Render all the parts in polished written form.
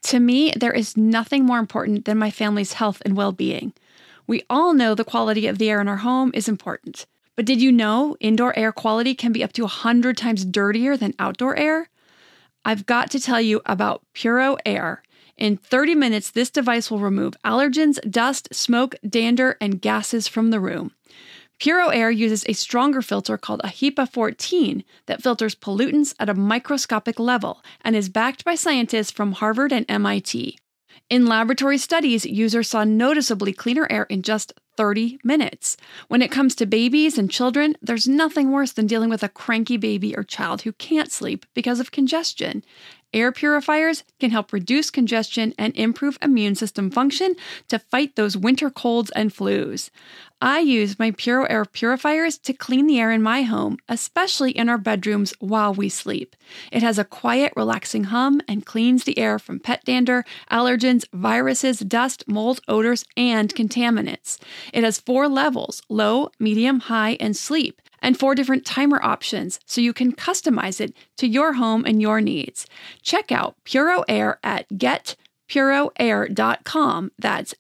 To me, there is nothing more important than my family's health and well-being. We all know the quality of the air in our home is important. But did you know indoor air quality can be up to 100 times dirtier than outdoor air? I've got to tell you about Puro Air. In 30 minutes, this device will remove allergens, dust, smoke, dander, and gases from the room. Puro Air uses a stronger filter called a HEPA 14 that filters pollutants at a microscopic level and is backed by scientists from Harvard and MIT. In laboratory studies, users saw noticeably cleaner air in just 30 minutes. When it comes to babies and children, there's nothing worse than dealing with a cranky baby or child who can't sleep because of congestion. Air purifiers can help reduce congestion and improve immune system function to fight those winter colds and flus. I use my Puro Air purifiers to clean the air in my home, especially in our bedrooms while we sleep. It has a quiet, relaxing hum and cleans the air from pet dander, allergens, viruses, dust, mold, odors, and contaminants. It has 4 levels: low, medium, high, and sleep, and 4 different timer options, so you can customize it to your home and your needs. Check out Puro Air at getpuroair.com. That's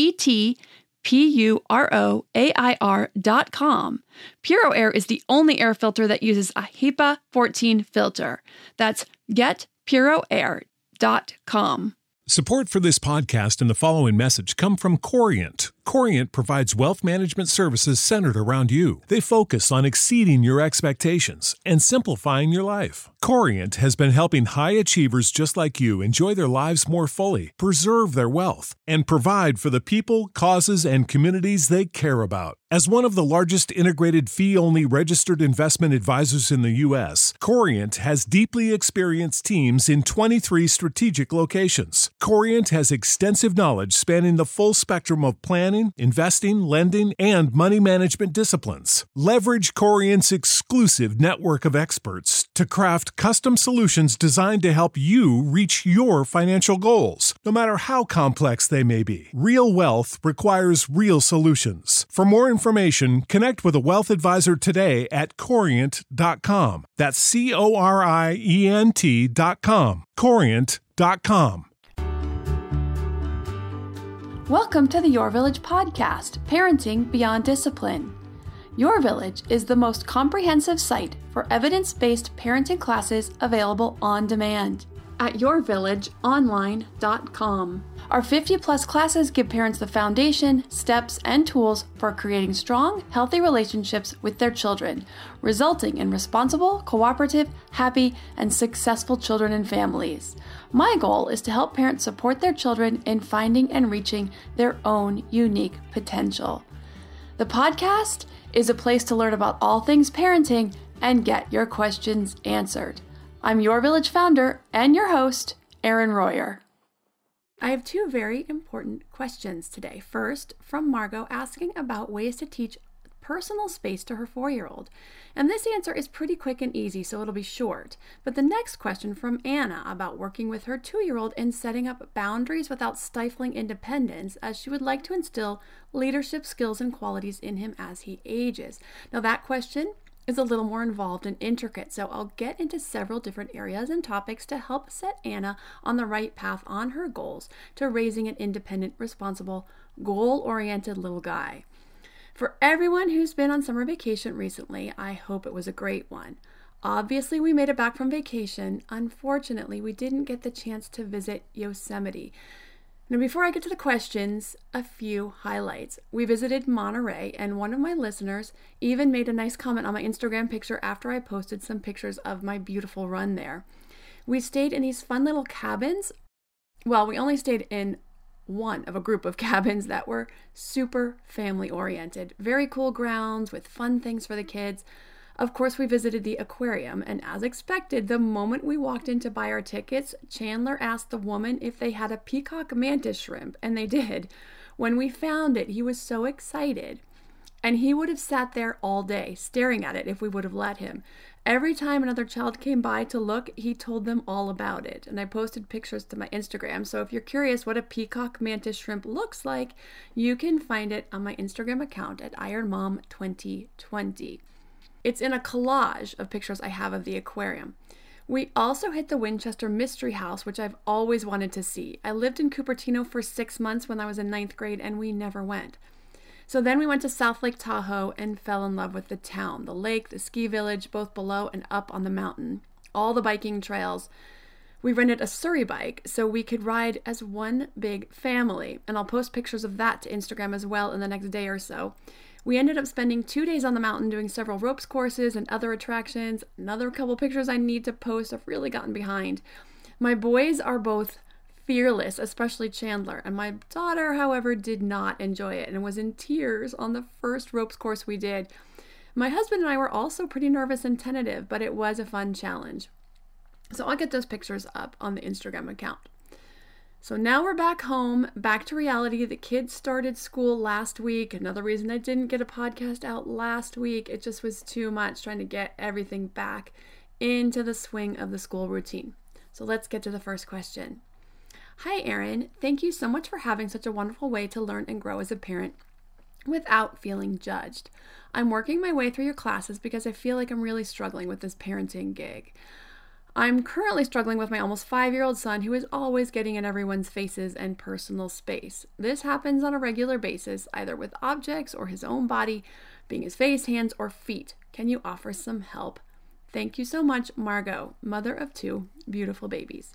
GETPUROAIR.com. Puro Air is the only air filter that uses a HEPA 14 filter. That's getpuroair.com. Support for this podcast and the following message come from Corient. Corient provides wealth management services centered around you. They focus on exceeding your expectations and simplifying your life. Corient has been helping high achievers just like you enjoy their lives more fully, preserve their wealth, and provide for the people, causes, and communities they care about. As one of the largest integrated fee-only registered investment advisors in the U.S., Corient has deeply experienced teams in 23 strategic locations. Corient has extensive knowledge spanning the full spectrum of planning, investing, lending, and money management disciplines. Leverage Corient's exclusive network of experts to craft custom solutions designed to help you reach your financial goals, no matter how complex they may be. Real wealth requires real solutions. For more information, connect with a wealth advisor today at Corient.com. That's Corient.com. Corient.com. Welcome to the Your Village podcast, Parenting Beyond Discipline. Your Village is the most comprehensive site for evidence-based parenting classes available on demand at yourvillageonline.com. Our 50-plus classes give parents the foundation, steps, and tools for creating strong, healthy relationships with their children, resulting in responsible, cooperative, happy, and successful children and families. My goal is to help parents support their children in finding and reaching their own unique potential. The podcast is a place to learn about all things parenting and get your questions answered. I'm Your Village founder and your host, Erin Royer. I have 2 very important questions today. First, from Margot asking about ways to teach personal space to her 4-year-old. And this answer is pretty quick and easy, so it'll be short. But the next question from Anna about working with her 2-year-old and setting up boundaries without stifling independence, as she would like to instill leadership skills and qualities in him as he ages. Now that question is a little more involved and intricate, so I'll get into several different areas and topics to help set Anna on the right path on her goals to raising an independent, responsible, goal-oriented little guy. For everyone who's been on summer vacation recently, I hope it was a great one. Obviously, we made it back from vacation. Unfortunately, we didn't get the chance to visit Yosemite. Now, before I get to the questions, a few highlights. We visited Monterey, and one of my listeners even made a nice comment on my Instagram picture after I posted some pictures of my beautiful run there. We stayed in these fun little cabins. Well, we only stayed in one of a group of cabins that were super family-oriented. Very cool grounds with fun things for the kids. Of course, we visited the aquarium, and as expected, the moment we walked in to buy our tickets, Chandler asked the woman if they had a peacock mantis shrimp, and they did. When we found it, he was so excited, and he would have sat there all day staring at it if we would have let him. Every time another child came by to look, he told them all about it, and I posted pictures to my Instagram, so if you're curious what a peacock mantis shrimp looks like, you can find it on my Instagram account at IronMom2020. It's in a collage of pictures I have of the aquarium. We also hit the Winchester Mystery House, which I've always wanted to see. I lived in Cupertino for 6 months when I was in 9th grade, and we never went. So then we went to South Lake Tahoe and fell in love with the town, the lake, the ski village, both below and up on the mountain, all the biking trails. We rented a Surrey bike so we could ride as one big family, and I'll post pictures of that to Instagram as well in the next day or so. We ended up spending 2 days on the mountain doing several ropes courses and other attractions. Another couple pictures I need to post. I've really gotten behind. My boys are both fearless, especially Chandler, and my daughter, however, did not enjoy it and was in tears on the first ropes course we did. My husband and I were also pretty nervous and tentative, but it was a fun challenge. So I'll get those pictures up on the Instagram account. So now we're back home, back to reality. The kids started school last week. Another reason I didn't get a podcast out last week. It just was too much trying to get everything back into the swing of the school routine. So let's get to the first question. Hi, Erin. Thank you so much for having such a wonderful way to learn and grow as a parent without feeling judged. I'm working my way through your classes because I feel like I'm really struggling with this parenting gig. I'm currently struggling with my almost 5-year-old son who is always getting in everyone's faces and personal space. This happens on a regular basis, either with objects or his own body, being his face, hands, or feet. Can you offer some help? Thank you so much, Margot, mother of 2 beautiful babies.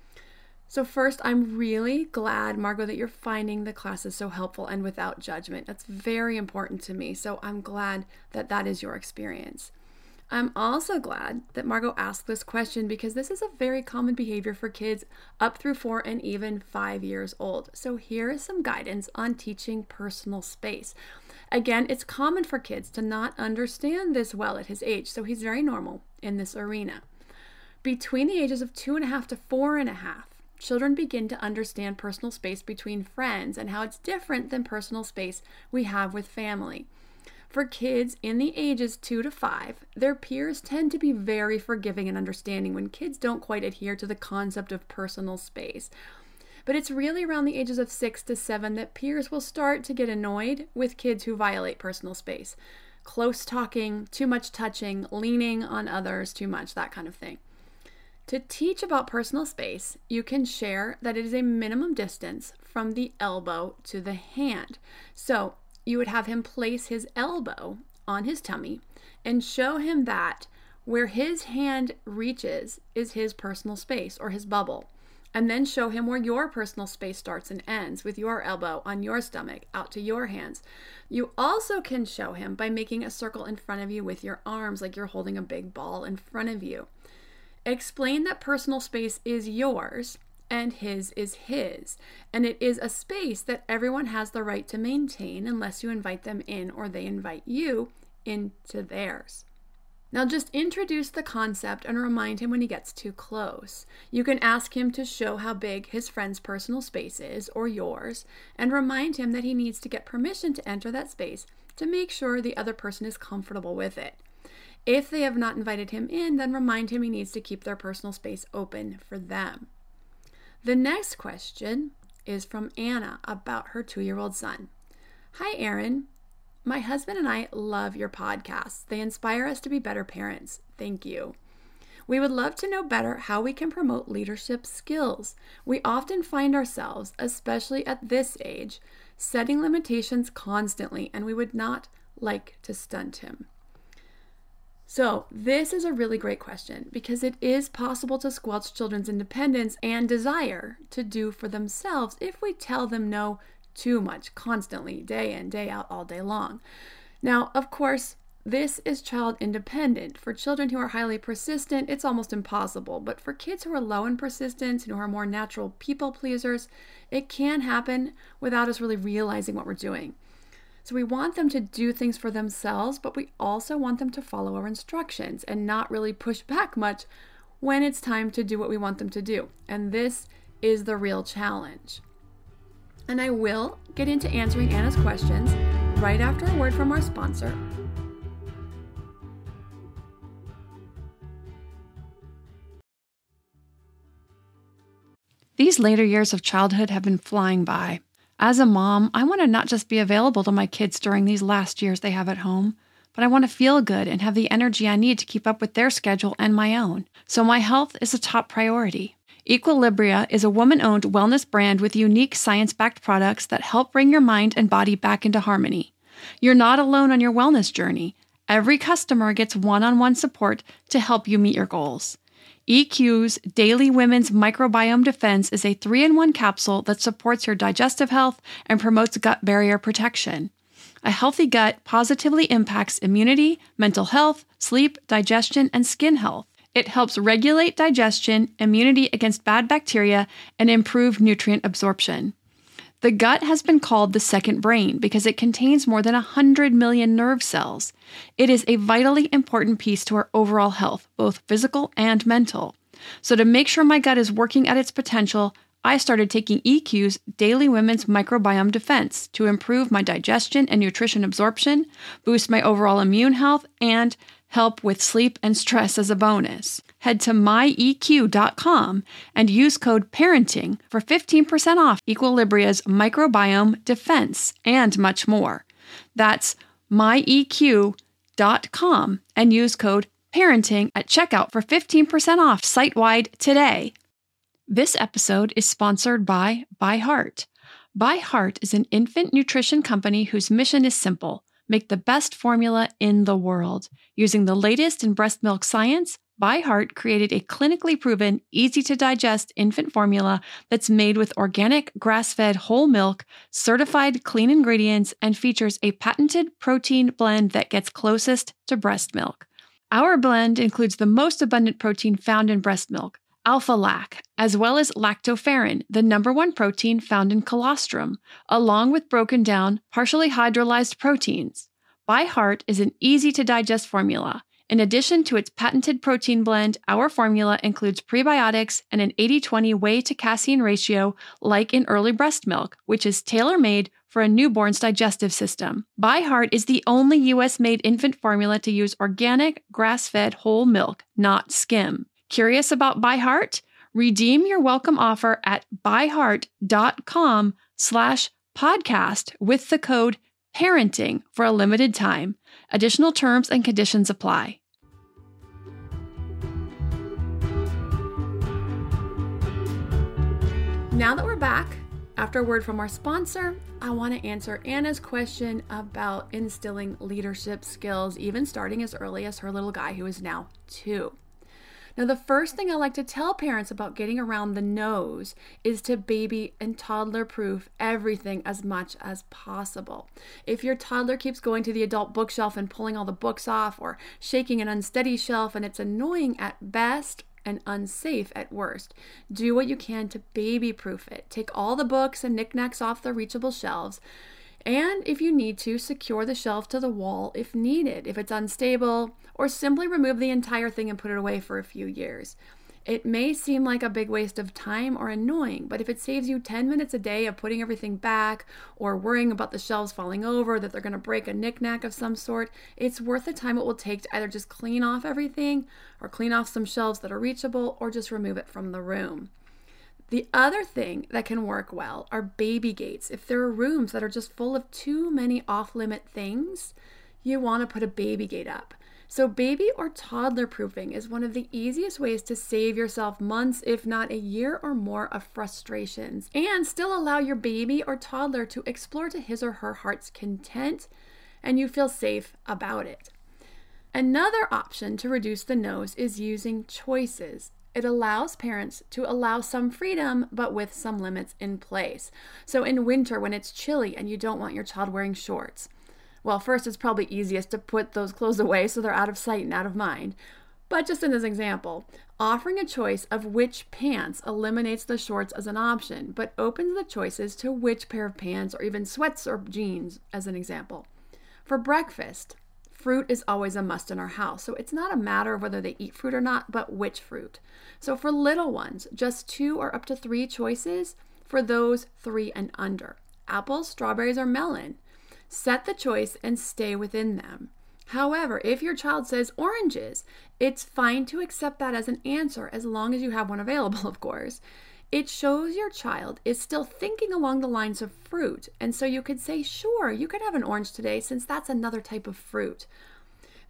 So first, I'm really glad, Margot, that you're finding the classes so helpful and without judgment. That's very important to me, so I'm glad that that is your experience. I'm also glad that Margot asked this question because this is a very common behavior for kids up through 4 and even 5 years old. So here is some guidance on teaching personal space. Again, it's common for kids to not understand this well at his age, so he's very normal in this arena. Between the ages of 2.5 to 4.5, children begin to understand personal space between friends and how it's different than personal space we have with family. For kids in the ages 2 to 5, their peers tend to be very forgiving and understanding when kids don't quite adhere to the concept of personal space. But it's really around the ages of 6 to 7 that peers will start to get annoyed with kids who violate personal space. Close talking, too much touching, leaning on others too much, that kind of thing. To teach about personal space, you can share that it is a minimum distance from the elbow to the hand. So you would have him place his elbow on his tummy and show him that where his hand reaches is his personal space or his bubble. And then show him where your personal space starts and ends with your elbow on your stomach out to your hands. You also can show him by making a circle in front of you with your arms like you're holding a big ball in front of you. Explain that personal space is yours and his is his, and it is a space that everyone has the right to maintain unless you invite them in or they invite you into theirs. Now just introduce the concept and remind him when he gets too close. You can ask him to show how big his friend's personal space is or yours, and remind him that he needs to get permission to enter that space to make sure the other person is comfortable with it. If they have not invited him in, then remind him he needs to keep their personal space open for them. The next question is from Anna about her 2-year-old son. Hi, Erin. My husband and I love your podcasts. They inspire us to be better parents. Thank you. We would love to know better how we can promote leadership skills. We often find ourselves, especially at this age, setting limitations constantly, and we would not like to stunt him. So this is a really great question because it is possible to squelch children's independence and desire to do for themselves if we tell them no too much constantly, day in, day out, all day long. Now, of course, this is child independent. For children who are highly persistent, it's almost impossible. But for kids who are low in persistence and who are more natural people pleasers, it can happen without us really realizing what we're doing. So we want them to do things for themselves, but we also want them to follow our instructions and not really push back much when it's time to do what we want them to do. And this is the real challenge. And I will get into answering Anna's questions right after a word from our sponsor. These later years of childhood have been flying by. As a mom, I want to not just be available to my kids during these last years they have at home, but I want to feel good and have the energy I need to keep up with their schedule and my own. So my health is a top priority. Equilibria is a woman-owned wellness brand with unique science-backed products that help bring your mind and body back into harmony. You're not alone on your wellness journey. Every customer gets one-on-one support to help you meet your goals. EQ's Daily Women's Microbiome Defense is a 3-in-1 capsule that supports your digestive health and promotes gut barrier protection. A healthy gut positively impacts immunity, mental health, sleep, digestion, and skin health. It helps regulate digestion, immunity against bad bacteria, and improve nutrient absorption. The gut has been called the second brain because it contains more than 100 million nerve cells. It is a vitally important piece to our overall health, both physical and mental. So to make sure my gut is working at its potential, I started taking EQ's Daily Women's Microbiome Defense to improve my digestion and nutrition absorption, boost my overall immune health, and help with sleep and stress as a bonus. Head to myeq.com and use code PARENTING for 15% off Equilibria's Microbiome Defense and much more. That's myeq.com and use code PARENTING at checkout for 15% off site-wide today. This episode is sponsored by ByHeart. ByHeart is an infant nutrition company whose mission is simple: make the best formula in the world. Using the latest in breast milk science, ByHeart created a clinically proven, easy-to-digest infant formula that's made with organic, grass-fed whole milk, certified clean ingredients, and features a patented protein blend that gets closest to breast milk. Our blend includes the most abundant protein found in breast milk, alpha-lac, as well as lactoferrin, the #1 protein found in colostrum, along with broken down, partially hydrolyzed proteins. ByHeart is an easy-to-digest formula. In addition to its patented protein blend, our formula includes prebiotics and an 80-20 whey-to-casein ratio like in early breast milk, which is tailor-made for a newborn's digestive system. ByHeart is the only U.S.-made infant formula to use organic, grass-fed whole milk, not skim. Curious about ByHeart? Redeem your welcome offer at byheart.com/podcast with the code PARENTING for a limited time. Additional terms and conditions apply. Now that we're back, after a word from our sponsor, I want to answer Anna's question about instilling leadership skills, even starting as early as her little guy, who is now 2. Now, the first thing I like to tell parents about getting around the no's is to baby and toddler proof everything as much as possible. If your toddler keeps going to the adult bookshelf and pulling all the books off, or shaking an unsteady shelf, and it's annoying at best and unsafe at worst, do what you can to baby proof it. Take all the books and knickknacks off the reachable shelves. And if you need to, secure the shelf to the wall if needed, if it's unstable, or simply remove the entire thing and put it away for a few years. It may seem like a big waste of time or annoying, but if it saves you 10 minutes a day of putting everything back or worrying about the shelves falling over, that they're going to break a knickknack of some sort, it's worth the time it will take to either just clean off everything or clean off some shelves that are reachable or just remove it from the room. The other thing that can work well are baby gates. If there are rooms that are just full of too many off-limit things, you want to put a baby gate up. So baby or toddler proofing is one of the easiest ways to save yourself months, if not a year or more of frustrations, and still allow your baby or toddler to explore to his or her heart's content, and you feel safe about it. Another option to reduce the no's is using choices. It allows parents to allow some freedom, but with some limits in place. So in winter, when it's chilly and you don't want your child wearing shorts, well, first, it's probably easiest to put those clothes away so they're out of sight and out of mind. But just in this example, offering a choice of which pants eliminates the shorts as an option, but opens the choices to which pair of pants or even sweats or jeans as an example. For breakfast, fruit is always a must in our house, so it's not a matter of whether they eat fruit or not, but which fruit. So for little ones, just 2 or up to 3 choices for those 3 and under. Apples, strawberries, or melon. Set the choice and stay within them. However, if your child says oranges, it's fine to accept that as an answer as long as you have one available, of course. It shows your child is still thinking along the lines of fruit, and so you could say, sure, you could have an orange today since that's another type of fruit.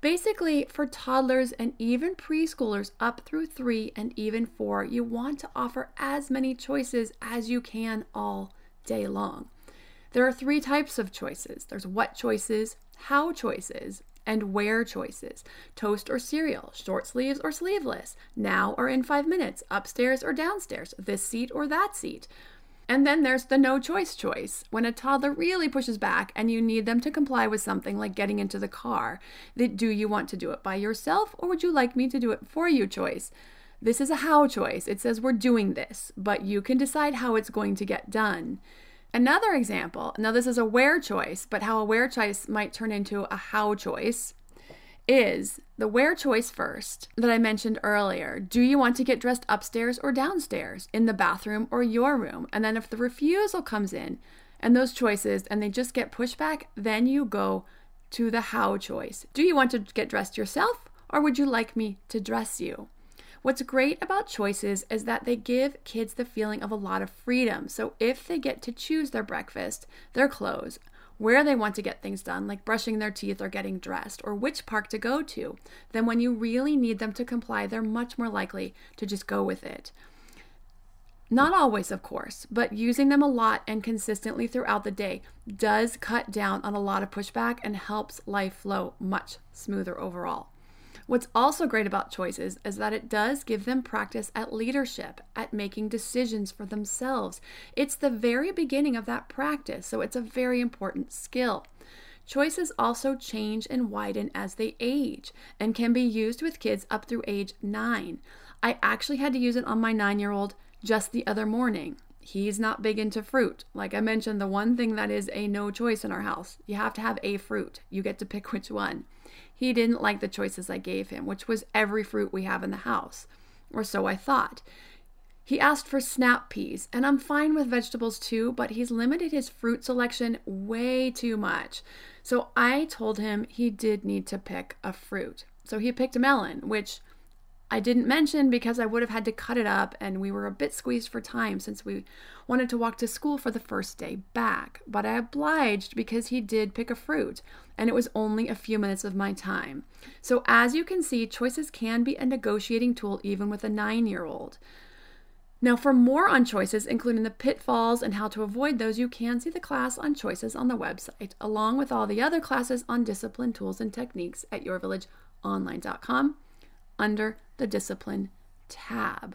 Basically, for toddlers and even preschoolers up through 3 and even 4, you want to offer as many choices as you can all day long. There are 3 types of choices. There's what choices, how choices, and where choices. Toast or cereal, short sleeves or sleeveless, now or in 5 minutes, upstairs or downstairs, this seat or that seat. And then there's the no choice choice, when a toddler really pushes back and you need them to comply with something like getting into the car. Do you want to do it by yourself, or would you like me to do it for you choice? This is a how choice. It says we're doing this, but you can decide how it's going to get done. Another example, now this is a where choice, but how a where choice might turn into a how choice is the where choice first that I mentioned earlier. Do you want to get dressed upstairs or downstairs, in the bathroom or your room? And then if the refusal comes in and those choices and they just get pushed back, then you go to the how choice. Do you want to get dressed yourself, or would you like me to dress you? What's great about choices is that they give kids the feeling of a lot of freedom. So if they get to choose their breakfast, their clothes, where they want to get things done, like brushing their teeth or getting dressed, or which park to go to, then when you really need them to comply, they're much more likely to just go with it. Not always, of course, but using them a lot and consistently throughout the day does cut down on a lot of pushback and helps life flow much smoother overall. What's also great about choices is that it does give them practice at leadership, at making decisions for themselves. It's the very beginning of that practice, so it's a very important skill. Choices also change and widen as they age and can be used with kids up through age 9. I actually had to use it on my 9-year-old just the other morning. He's not big into fruit. Like I mentioned, the one thing that is a no choice in our house, you have to have a fruit. You get to pick which one. He didn't like the choices I gave him, which was every fruit we have in the house, or so I thought. He asked for snap peas, and I'm fine with vegetables too, but he's limited his fruit selection way too much. So I told him he did need to pick a fruit. So he picked a melon, which I didn't mention because I would have had to cut it up, and we were a bit squeezed for time since we wanted to walk to school for the first day back. But I obliged because he did pick a fruit, and it was only a few minutes of my time. So as you can see, choices can be a negotiating tool even with a 9-year-old. Now, for more on choices, including the pitfalls and how to avoid those, you can see the class on choices on the website, along with all the other classes on discipline tools and techniques at yourvillageonline.com under the Discipline tab.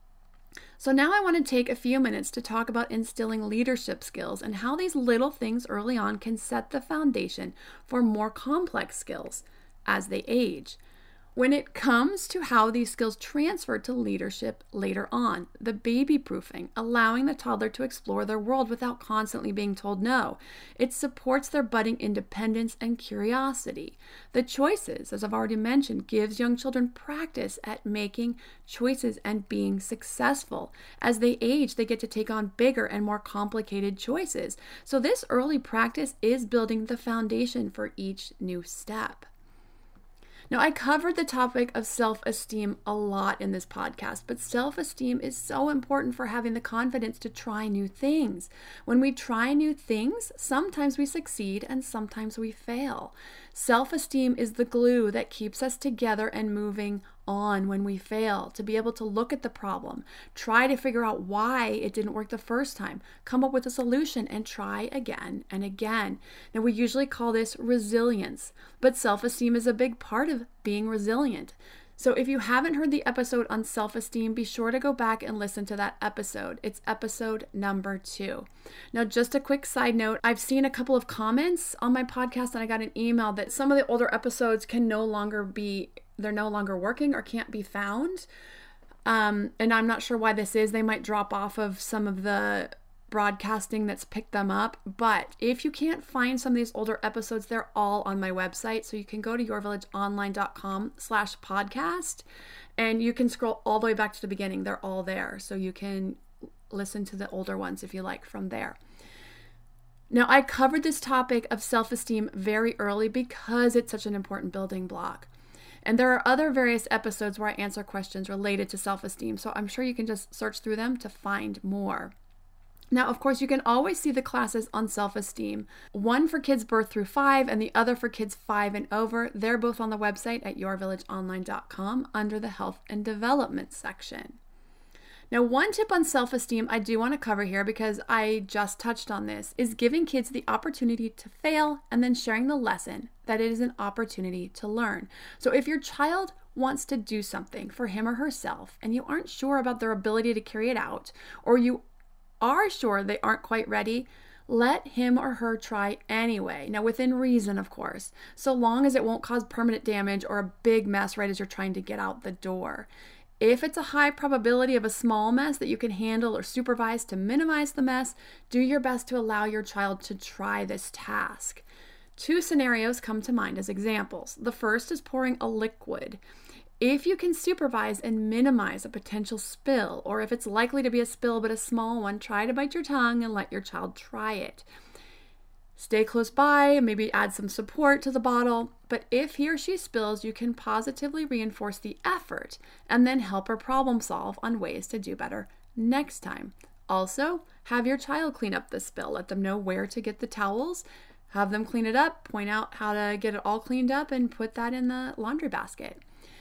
So now I want to take a few minutes to talk about instilling leadership skills and how these little things early on can set the foundation for more complex skills as they age. When it comes to how these skills transfer to leadership later on, the baby proofing, allowing the toddler to explore their world without constantly being told no. It supports their budding independence and curiosity. The choices, as I've already mentioned, gives young children practice at making choices and being successful. As they age, they get to take on bigger and more complicated choices. So this early practice is building the foundation for each new step. Now, I covered the topic of self-esteem a lot in this podcast, but self-esteem is so important for having the confidence to try new things. When we try new things, sometimes we succeed and sometimes we fail. Self-esteem is the glue that keeps us together and moving on when we fail, to be able to look at the problem, try to figure out why it didn't work the first time, come up with a solution, and try again and again. Now, we usually call this resilience, but self-esteem is a big part of being resilient. So if you haven't heard the episode on self-esteem, be sure to go back and listen to that episode. It's episode number 2. Now, just a quick side note, I've seen a couple of comments on my podcast, and I got an email that some of the older episodes they're no longer working or can't be found. And I'm not sure why this is. They might drop off of some of the broadcasting that's picked them up. But if you can't find some of these older episodes, they're all on my website. So you can go to yourvillageonline.com/podcast and you can scroll all the way back to the beginning. They're all there. So you can listen to the older ones if you like from there. Now, I covered this topic of self-esteem very early because it's such an important building block. And there are other various episodes where I answer questions related to self-esteem, so I'm sure you can just search through them to find more. Now, of course, you can always see the classes on self-esteem. One for kids birth through 5 and the other for kids 5 and over. They're both on the website at yourvillageonline.com under the health and development section. Now, one tip on self-esteem I do want to cover here, because I just touched on this, is giving kids the opportunity to fail and then sharing the lesson that it is an opportunity to learn. So if your child wants to do something for him or herself and you aren't sure about their ability to carry it out, or you are sure they aren't quite ready, let him or her try anyway. Now, within reason, of course, so long as it won't cause permanent damage or a big mess right as you're trying to get out the door. If it's a high probability of a small mess that you can handle or supervise to minimize the mess, do your best to allow your child to try this task. 2 scenarios come to mind as examples. The first is pouring a liquid. If you can supervise and minimize a potential spill, or if it's likely to be a spill but a small one, try to bite your tongue and let your child try it. Stay close by, maybe add some support to the bottle, but if he or she spills, you can positively reinforce the effort and then help her problem solve on ways to do better next time. Also, have your child clean up the spill. Let them know where to get the towels, have them clean it up, point out how to get it all cleaned up, and put that in the laundry basket.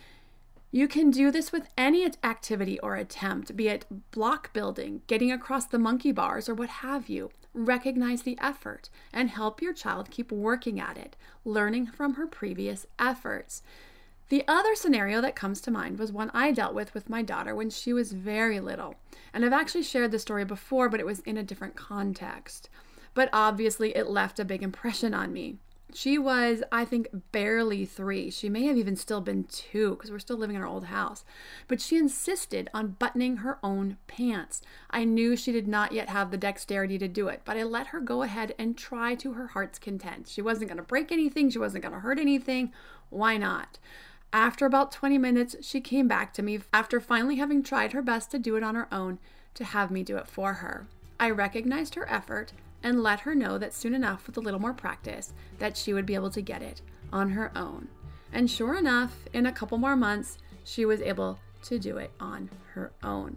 You can do this with any activity or attempt, be it block building, getting across the monkey bars, or what have you. Recognize the effort and help your child keep working at it, learning from her previous efforts. The other scenario that comes to mind was one I dealt with my daughter when she was very little. And I've actually shared the story before, but it was in a different context. But obviously it left a big impression on me. She was, I think, barely 3. She may have even still been 2 because we're still living in our old house. But she insisted on buttoning her own pants. I knew she did not yet have the dexterity to do it, but I let her go ahead and try to her heart's content. She wasn't going to break anything. She wasn't going to hurt anything. Why not? After about 20 minutes, she came back to me after finally having tried her best to do it on her own to have me do it for her. I recognized her effort and let her know that soon enough, with a little more practice, that she would be able to get it on her own. And sure enough, in a couple more months, she was able to do it on her own.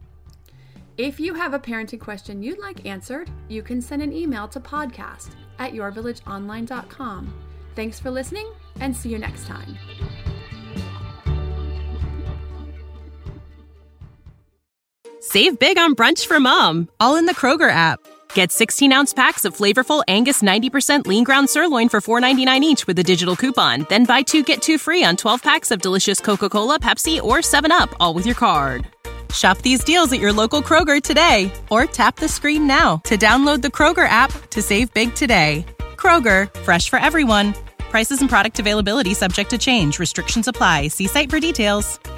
If you have a parenting question you'd like answered, you can send an email to podcast@yourvillageonline.com. Thanks for listening, and see you next time. Save big on brunch for mom, all in the Kroger app. Get 16-ounce packs of flavorful Angus 90% lean ground sirloin for $4.99 each with a digital coupon. Then buy 2, get 2 free on 12 packs of delicious Coca-Cola, Pepsi, or 7-Up, all with your card. Shop these deals at your local Kroger today, or tap the screen now to download the Kroger app to save big today. Kroger, fresh for everyone. Prices and product availability subject to change. Restrictions apply. See site for details.